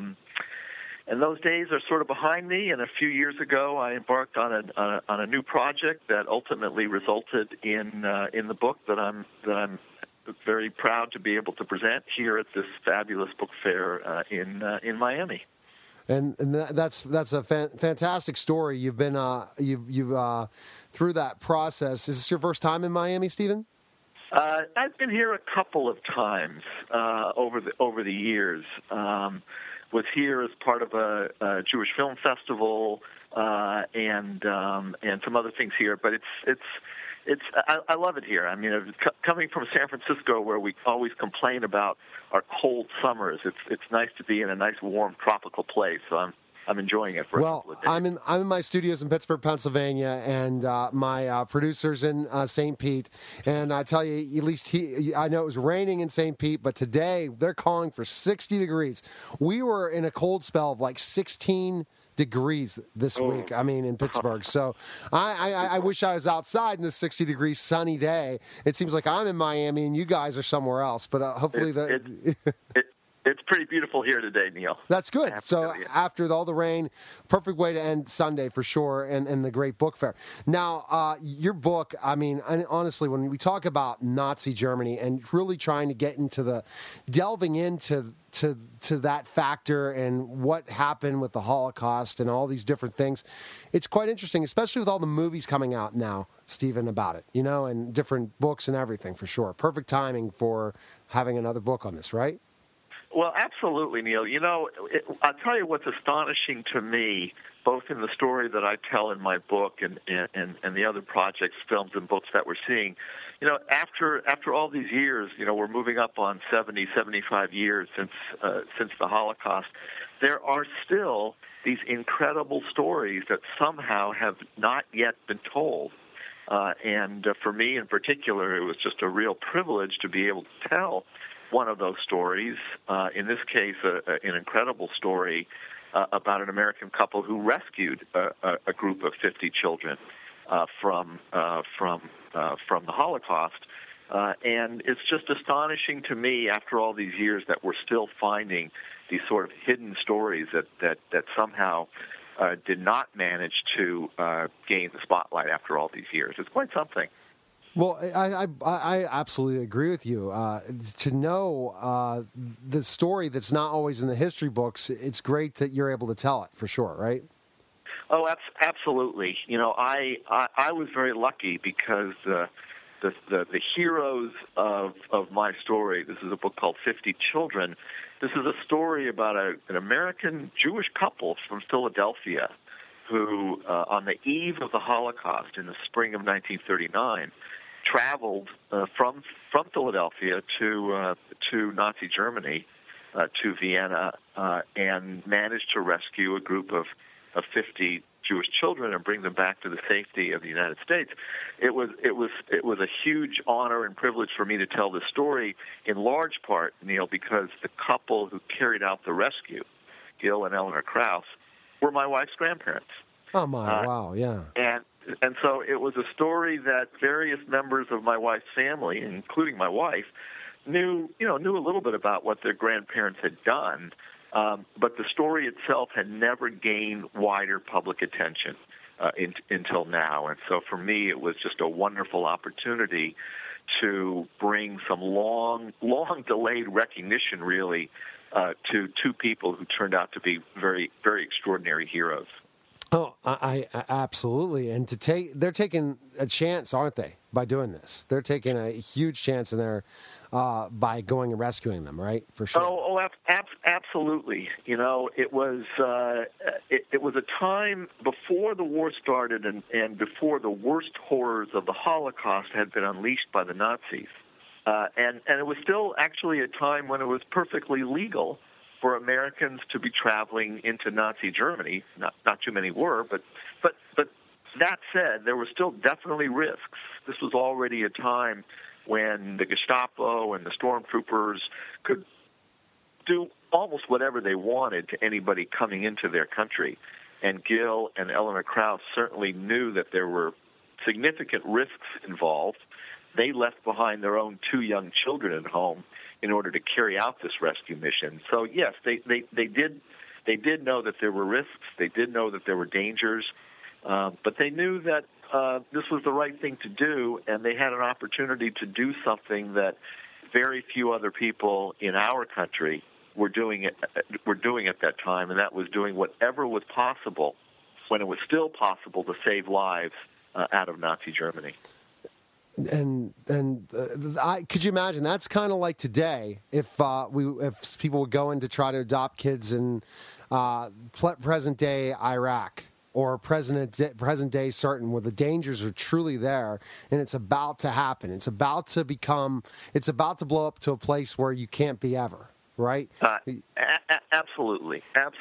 those days are sort of behind me. And a few years ago, I embarked on a new project that ultimately resulted in the book that I'm very proud to be able to present here at this fabulous book fair in Miami. And that's a fantastic story. You've been you've through that process. Is this your first time in Miami, Steven? I've been here a couple of times over the years. Was here as part of a Jewish film festival and some other things here, but I love it here. I mean, coming from San Francisco, where we always complain about our cold summers, it's nice to be in a nice, warm, tropical place. So I'm enjoying it for a couple of days. I'm in my studios in Pittsburgh, Pennsylvania, and my producer's in St. Pete. And I tell you, at least I know it was raining in St. Pete, but today they're calling for 60 degrees. We were in a cold spell of like 16 degrees this week, in Pittsburgh. So I wish I was outside in this 60-degree sunny day. It seems like I'm in Miami and you guys are somewhere else, but hopefully it's pretty beautiful here today, Neil. That's good. So after all the rain, perfect way to end Sunday for sure, and the great book fair. Now, your book, honestly, when we talk about Nazi Germany and really trying to get into delving into that factor and what happened with the Holocaust and all these different things, it's quite interesting, especially with all the movies coming out now, Steven, about it, and different books and everything for sure. Perfect timing for having another book on this, right? Well, absolutely, Neil. I'll tell you what's astonishing to me, both in the story that I tell in my book and the other projects, films, and books that we're seeing. After all these years, we're moving up on 70, 75 years since the Holocaust. There are still these incredible stories that somehow have not yet been told. And for me in particular, it was just a real privilege to be able to tell one of those stories. In this case, an incredible story about an American couple who rescued a group of 50 children from the Holocaust. And it's just astonishing to me, after all these years, that we're still finding these sort of hidden stories that somehow did not manage to gain the spotlight after all these years. It's quite something. Well, I absolutely agree with you. To know the story that's not always in the history books, it's great that you're able to tell it, for sure, right? Oh, absolutely. You know, I was very lucky because the heroes of my story, this is a book called 50 Children. This is a story about an American Jewish couple from Philadelphia who, on the eve of the Holocaust in the spring of 1939, traveled from Philadelphia to Nazi Germany, to Vienna, and managed to rescue a group of 50 Jewish children and bring them back to the safety of the United States. It was a huge honor and privilege for me to tell this story, in large part, Neil, because the couple who carried out the rescue, Gil and Eleanor Krauss, were my wife's grandparents. Oh my! Wow! Yeah. And so it was a story that various members of my wife's family, including my wife, knew a little bit about what their grandparents had done. But the story itself had never gained wider public attention until now. And so for me, it was just a wonderful opportunity to bring some long-delayed recognition, really, to two people who turned out to be very, very extraordinary heroes. Oh, I absolutely. And they're taking a chance, aren't they, by doing this? They're taking a huge chance in there by going and rescuing them, right? For sure. Oh, absolutely. You know, it was a time before the war started and before the worst horrors of the Holocaust had been unleashed by the Nazis. And it was still actually a time when it was perfectly legal for Americans to be traveling into Nazi Germany. Not too many were, but that said, there were still definitely risks. This was already a time when the Gestapo and the stormtroopers could do almost whatever they wanted to anybody coming into their country. And Gil and Eleanor Krauss certainly knew that there were significant risks involved. They left behind their own 2 young children at home in order to carry out this rescue mission. So yes, they did know that there were risks. They did know that there were dangers, but they knew that this was the right thing to do, and they had an opportunity to do something that very few other people in our country were doing at that time, and that was doing whatever was possible when it was still possible to save lives out of Nazi Germany. And could you imagine? That's kind of like today, if people would go in to try to adopt kids in present day Iraq or present day certain, where the dangers are truly there, and it's about to happen. It's about to blow up to a place where you can't be ever. Right? Absolutely.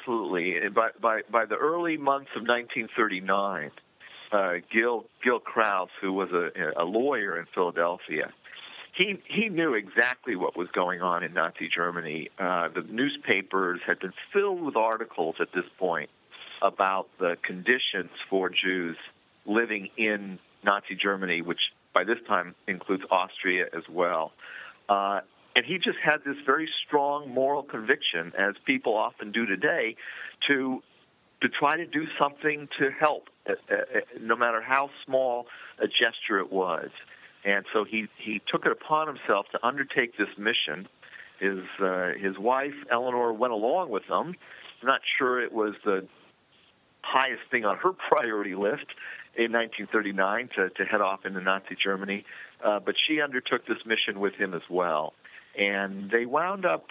By the early months of 1939. Gil Krauss, who was a lawyer in Philadelphia, he knew exactly what was going on in Nazi Germany. The newspapers had been filled with articles at this point about the conditions for Jews living in Nazi Germany, which by this time includes Austria as well. And he just had this very strong moral conviction, as people often do today, to try to do something to help, no matter how small a gesture it was. And so he took it upon himself to undertake this mission. His wife, Eleanor, went along with him. I'm not sure it was the highest thing on her priority list in 1939 to head off into Nazi Germany, but she undertook this mission with him as well. And they wound up...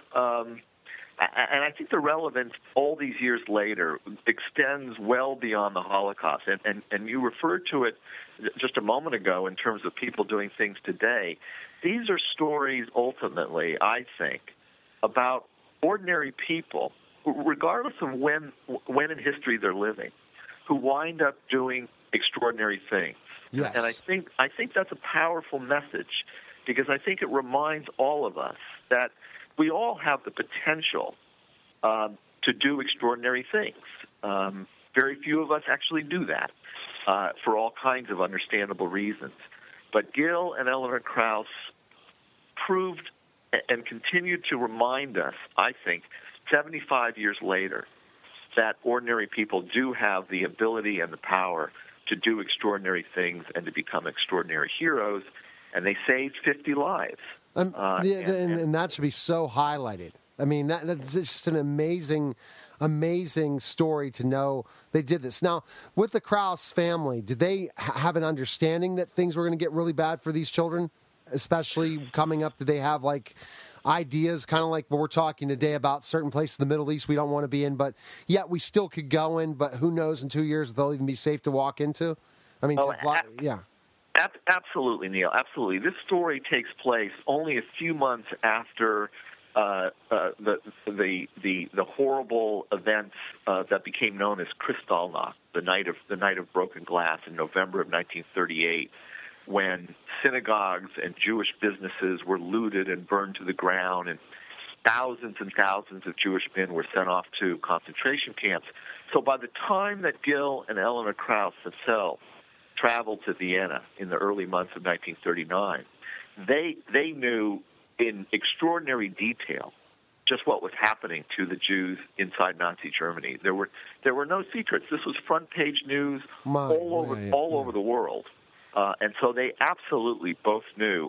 And I think the relevance all these years later extends well beyond the Holocaust. And you referred to it just a moment ago in terms of people doing things today. These are stories ultimately, I think, about ordinary people, regardless of when in history they're living, who wind up doing extraordinary things. Yes. And I think that's a powerful message because I think it reminds all of us that we all have the potential to do extraordinary things. Very few of us actually do that for all kinds of understandable reasons. But Gil and Eleanor Krauss proved and continued to remind us, I think, 75 years later, that ordinary people do have the ability and the power to do extraordinary things and to become extraordinary heroes, and they saved 50 lives. And that should be so highlighted. I mean, that's just an amazing story to know they did this. Now, with the Krauss family, did they have an understanding that things were going to get really bad for these children, especially coming up? Did they have, like, ideas, kind of like what we're talking today about certain places in the Middle East we don't want to be in, but yet we still could go in, but who knows in 2 years if they'll even be safe to walk into? I mean, yeah. Absolutely, Neil. Absolutely. This story takes place only a few months after the horrible events that became known as Kristallnacht, the night of broken glass in November of 1938, when synagogues and Jewish businesses were looted and burned to the ground, and thousands of Jewish men were sent off to concentration camps. So by the time that Gil and Eleanor Krauss themselves traveled to Vienna in the early months of 1939, they knew in extraordinary detail just what was happening to the Jews inside Nazi Germany. There were no secrets. This was front page news all over the world, and so they absolutely both knew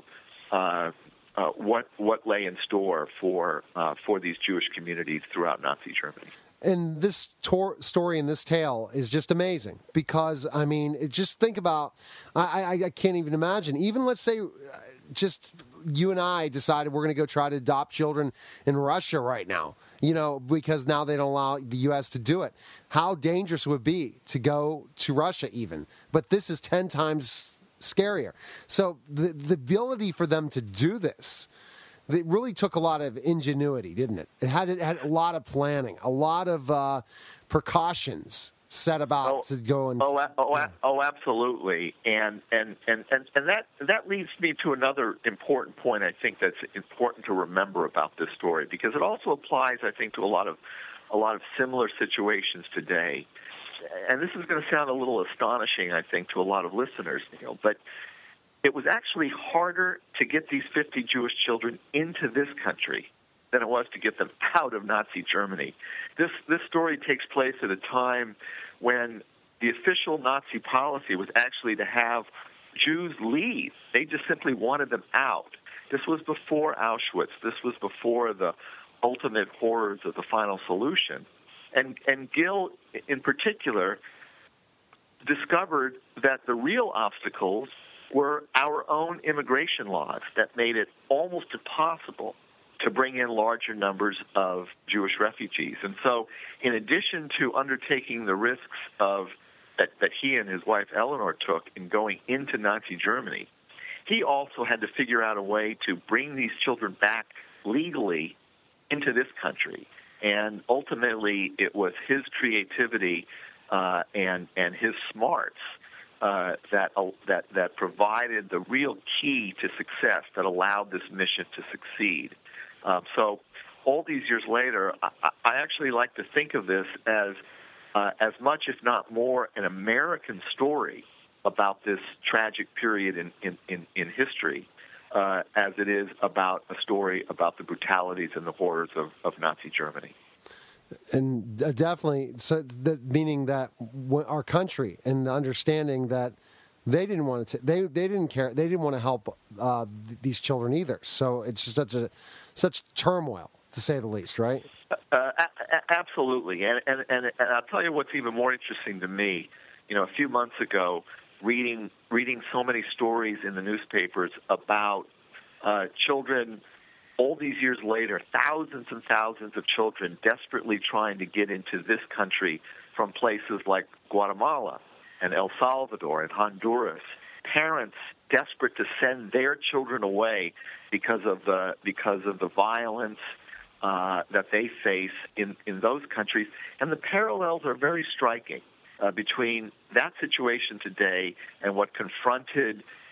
what lay in store for these Jewish communities throughout Nazi Germany. And this story and this tale is just amazing because, I mean, just think about, I can't even imagine. Even let's say just you and I decided we're going to go try to adopt children in Russia right now, because now they don't allow the U.S. to do it. How dangerous it would be to go to Russia even. But this is 10 times scarier. So the ability for them to do this, it really took a lot of ingenuity, didn't it? It had a lot of planning, a lot of precautions set about to go and. Absolutely, and that leads me to another important point. I think that's important to remember about this story because it also applies, I think, to a lot of similar situations today. And this is going to sound a little astonishing, I think, to a lot of listeners, Neil, but it was actually harder to get these 50 Jewish children into this country than it was to get them out of Nazi Germany. This story takes place at a time when the official Nazi policy was actually to have Jews leave. They just simply wanted them out. This was before Auschwitz. This was before the ultimate horrors of the final solution. And Gil, in particular, discovered that the real obstacles were our own immigration laws that made it almost impossible to bring in larger numbers of Jewish refugees. And so in addition to undertaking the risks that he and his wife Eleanor took in going into Nazi Germany, he also had to figure out a way to bring these children back legally into this country. And ultimately, it was his creativity and his smarts that provided the real key to success that allowed this mission to succeed. So all these years later, I actually like to think of this as much, if not more, an American story about this tragic period in history as it is about a story about the brutalities and the horrors of Nazi Germany. And definitely, so meaning that our country and the understanding that they didn't want to, they didn't care, they didn't want to help these children either. So it's just such turmoil, to say the least, right? Absolutely, and I'll tell you what's even more interesting to me. A few months ago, reading so many stories in the newspapers about children. All these years later, thousands and thousands of children desperately trying to get into this country from places like Guatemala and El Salvador and Honduras. Parents desperate to send their children away because of the violence that they face in those countries. And the parallels are very striking between that situation today and what confronted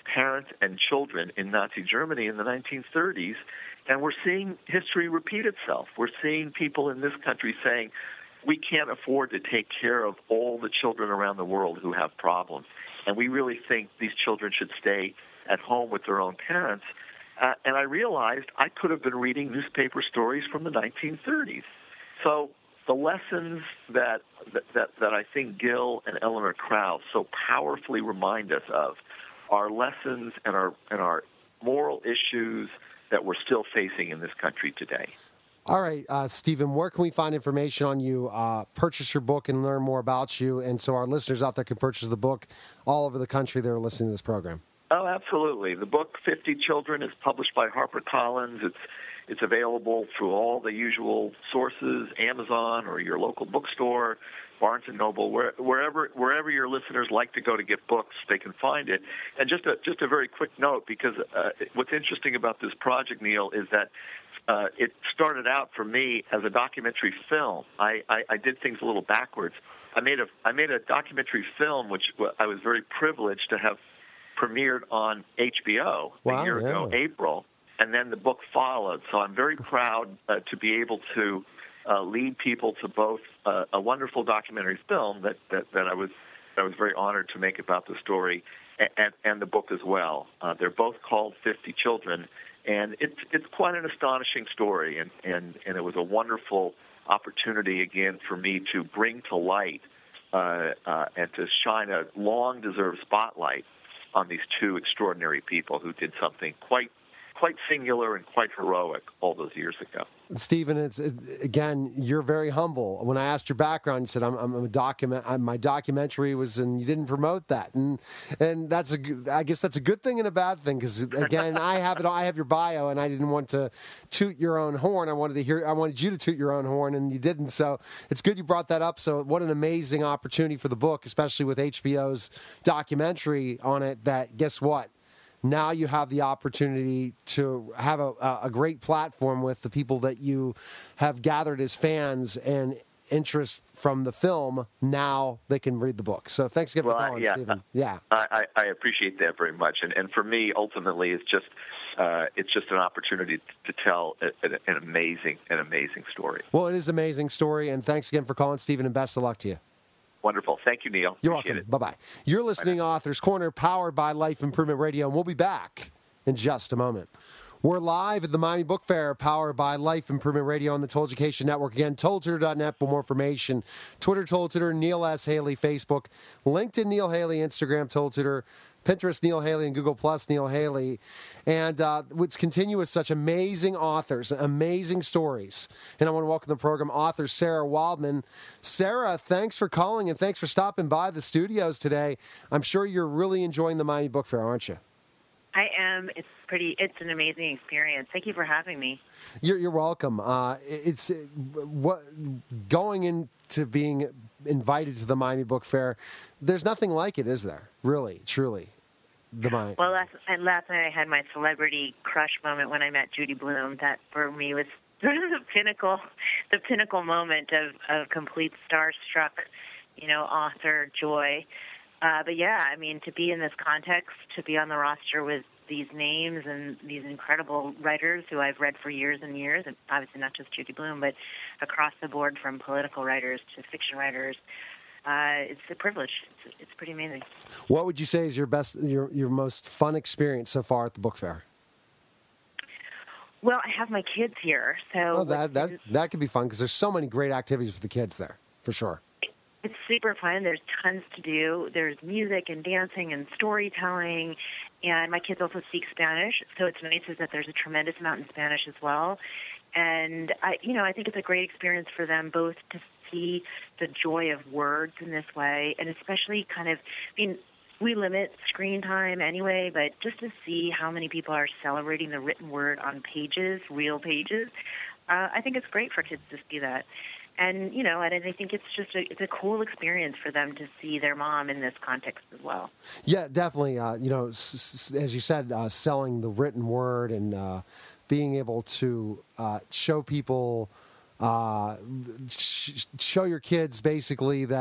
parents and children in Nazi Germany in the 1930s, and we're seeing history repeat itself. We're seeing people in this country saying, we can't afford to take care of all the children around the world who have problems, and we really think these children should stay at home with their own parents. And I realized I could have been reading newspaper stories from the 1930s. So the lessons that I think Gil and Eleanor Krauss so powerfully remind us of are lessons and our moral issues that we're still facing in this country today. All right, Stephen, where can we find information on you, purchase your book, and learn more about you, and so our listeners out there can purchase the book all over the country that are listening to this program? Oh, absolutely. The book, 50 Children, is published by HarperCollins. It's available through all the usual sources, Amazon or your local bookstore, Barnes & Noble, wherever your listeners like to go to get books, they can find it. And just a very quick note, because what's interesting about this project, Neil, is that it started out for me as a documentary film. I did things a little backwards. I made a documentary film, which I was very privileged to have premiered on HBO a year ago, April, and then the book followed. So I'm very proud to be able to lead people to both a wonderful documentary film that I was very honored to make about the story, and the book as well. They're both called 50 Children, and it's quite an astonishing story, and it was a wonderful opportunity again for me to bring to light and to shine a long-deserved spotlight on these two extraordinary people who did something quite singular and quite heroic all those years ago. Stephen, again, you're very humble. When I asked your background, you said my documentary was, and you didn't promote that, and I guess that's a good thing and a bad thing, because again, I have your bio, and I didn't want to toot your own horn. I wanted you to toot your own horn, and you didn't. So it's good you brought that up. So what an amazing opportunity for the book, especially with HBO's documentary on it. That, guess what? Now you have the opportunity to have a great platform with the people that you have gathered as fans and interest from the film. Now they can read the book. So thanks again for calling, Stephen. Yeah, I appreciate that very much. And for me, ultimately, it's just an opportunity to tell an amazing story. Well, it is an amazing story. And thanks again for calling, Stephen, and best of luck to you. Wonderful. Thank you, Neil. You're Appreciate welcome. Bye-bye. You're listening to Authors Corner, powered by Life Improvement Radio, and we'll be back in just a moment. We're live at the Miami Book Fair, powered by Life Improvement Radio on the Toll Education Network. Again, TollTutor.net for more information. Twitter, Toll Tutor, Neil S. Haley, Facebook, LinkedIn, Neil Haley, Instagram, Toll Tutor, Pinterest, Neil Haley, and Google Plus, Neil Haley. And let's continue with such amazing authors, amazing stories. And I want to welcome the program author Sarah Wildman. Sarah, thanks for calling and thanks for stopping by the studios today. I'm sure you're really enjoying the Miami Book Fair, aren't you? I am. It's an amazing experience. Thank you for having me. You're welcome. It's going into being invited to the Miami Book Fair. There's nothing like it, is there? Really, truly. Well, last night I had my celebrity crush moment when I met Judy Blume. That for me was sort of the pinnacle moment of complete starstruck, author joy. But yeah, I mean, to be in this context, to be on the roster with these names and these incredible writers who I've read for years and years, and obviously not just Judy Blume, but across the board from political writers to fiction writers, it's a privilege. It's pretty amazing. What would you say is your most fun experience so far at the book fair? Well, I have my kids here, so that could be fun because there's so many great activities for the kids there, for sure. It's super fun. There's tons to do. There's music and dancing and storytelling, and my kids also speak Spanish, so it's nice that there's a tremendous amount in Spanish as well. And I think it's a great experience for them both to see the joy of words in this way, and especially we limit screen time anyway, but just to see how many people are celebrating the written word on pages, real pages, I think it's great for kids to see that. And, and I think it's a cool experience for them to see their mom in this context as well. Yeah, definitely. As you said, selling the written word and being able to show people, show your kids basically that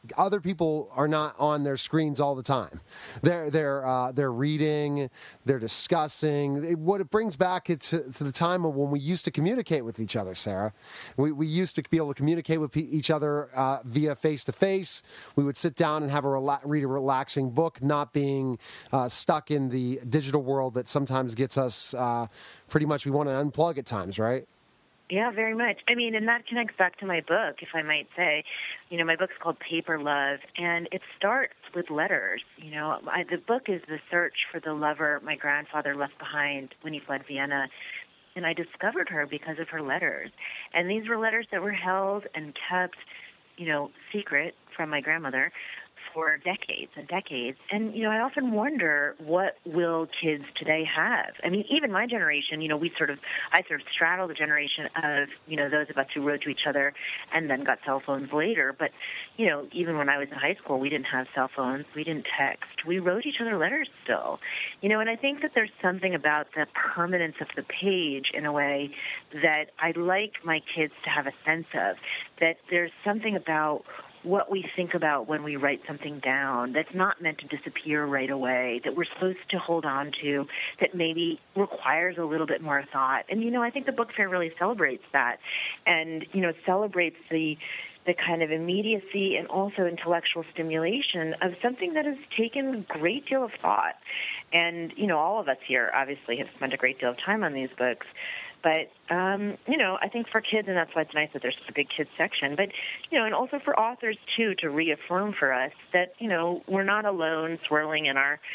other people are not on their screens all the time. They're reading, they're discussing. What it brings back to the time of when we used to communicate with each other, Sarah. We used to be able to communicate with each other via face-to-face. We would sit down and have read a relaxing book, not being stuck in the digital world that sometimes gets us pretty much, we want to unplug at times, right? Yeah, very much. I mean, and that connects back to my book, if I might say. You know, my book's called Paper Love, and it starts with letters. You know, the book is the search for the lover my grandfather left behind when he fled Vienna. And I discovered her because of her letters. And these were letters that were held and kept, you know, secret from my grandmother for decades and decades. And, you know, I often wonder, what will kids today have? I mean, even my generation, you know, I sort of straddle the generation of, you know, those of us who wrote to each other and then got cell phones later. But, you know, even when I was in high school, we didn't have cell phones. We didn't text. We wrote each other letters still. You know, and I think that there's something about the permanence of the page in a way that I'd like my kids to have a sense of, that there's something about what we think about when we write something down that's not meant to disappear right away, that we're supposed to hold on to, that maybe requires a little bit more thought. And, you know, I think the book fair really celebrates that and, you know, celebrates the kind of immediacy and also intellectual stimulation of something that has taken a great deal of thought. And, you know, all of us here obviously have spent a great deal of time on these books. But, you know, I think for kids, and that's why it's nice that there's a big kids section, but, you know, and also for authors, too, to reaffirm for us that, you know, we're not alone swirling in our,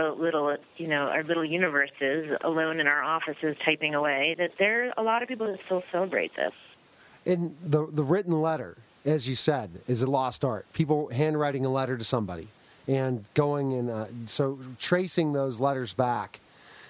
our little universes, alone in our offices typing away, that there are a lot of people that still celebrate this. And the written letter, as you said, is a lost art. People handwriting a letter to somebody and going and so tracing those letters back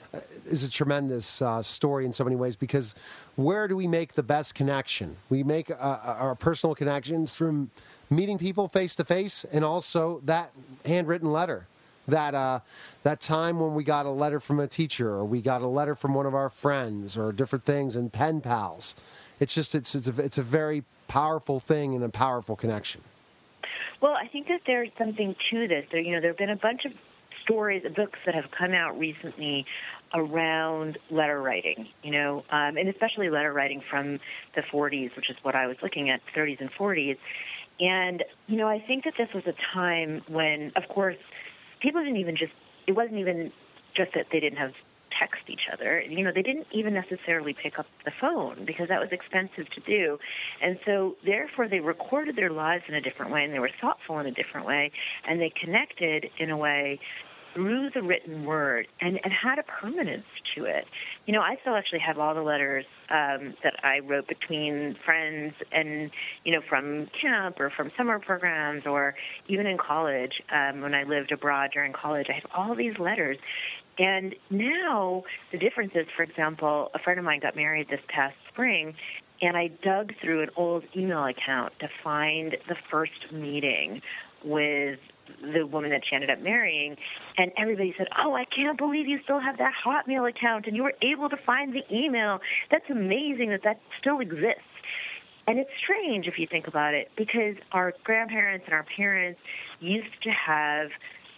is a tremendous story in so many ways, because where do we make the best connection? We make our personal connections from meeting people face to face, and also that handwritten letter, that time when we got a letter from a teacher, or we got a letter from one of our friends, or different things, and pen pals. It's just it's a very powerful thing and a powerful connection. Well, I think that there's something to this. There have been a bunch of stories, books that have come out recently around letter writing, and especially letter writing from the 40s, which is what I was looking at, 30s and 40s. And, I think that this was a time when, of course, people it wasn't even just that they didn't have text each other. They didn't even necessarily pick up the phone because that was expensive to do. And so, therefore, they recorded their lives in a different way, and they were thoughtful in a different way, and they connected in a way through the written word and had a permanence to it. I still actually have all the letters that I wrote between friends and, from camp or from summer programs or even in college. When I lived abroad during college, I have all these letters. And now the difference is, for example, a friend of mine got married this past spring, and I dug through an old email account to find the first meeting with the woman that she ended up marrying, and everybody said, "Oh, I can't believe you still have that Hotmail account, and you were able to find the email. That's amazing that still exists." And it's strange if you think about it, because our grandparents and our parents used to have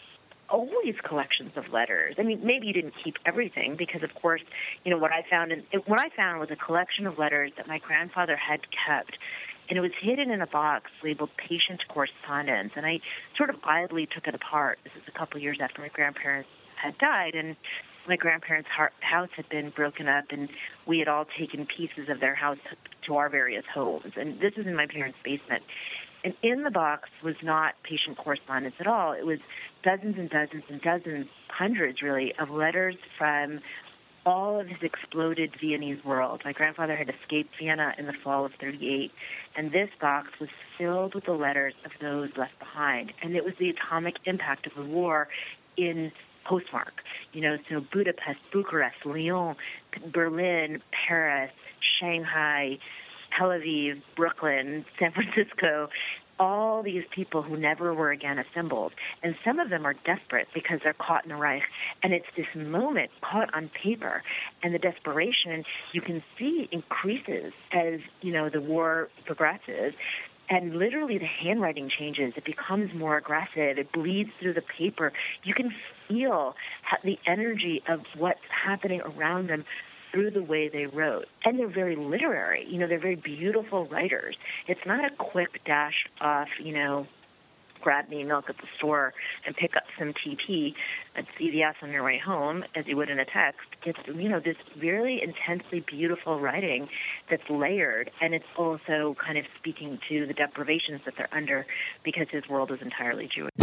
always collections of letters. I mean, maybe you didn't keep everything because, of course, what I found was a collection of letters that my grandfather had kept, and it was hidden in a box labeled Patient Correspondence. And I sort of idly took it apart. This is a couple years after my grandparents had died, and my grandparents' house had been broken up, and we had all taken pieces of their house to our various homes. And this was in my parents' basement. And in the box was not patient correspondence at all. It was dozens and dozens and dozens, hundreds really, of letters from all of his exploded Viennese world. My grandfather had escaped Vienna in the fall of 1938, and this box was filled with the letters of those left behind. And it was the atomic impact of the war in postmark. So Budapest, Bucharest, Lyon, Berlin, Paris, Shanghai, Tel Aviv, Brooklyn, San Francisco, all these people who never were again assembled. And some of them are desperate because they're caught in the Reich. And it's this moment caught on paper. And the desperation, you can see, increases as, the war progresses. And literally the handwriting changes. It becomes more aggressive. It bleeds through the paper. You can feel the energy of what's happening around them through the way they wrote. And they're very literary. They're very beautiful writers. It's not a quick dash off, grab me milk at the store and pick up some TP at CVS on your way home, as you would in a text. It's, this really intensely beautiful writing that's layered, and it's also kind of speaking to the deprivations that they're under because his world is entirely Jewish.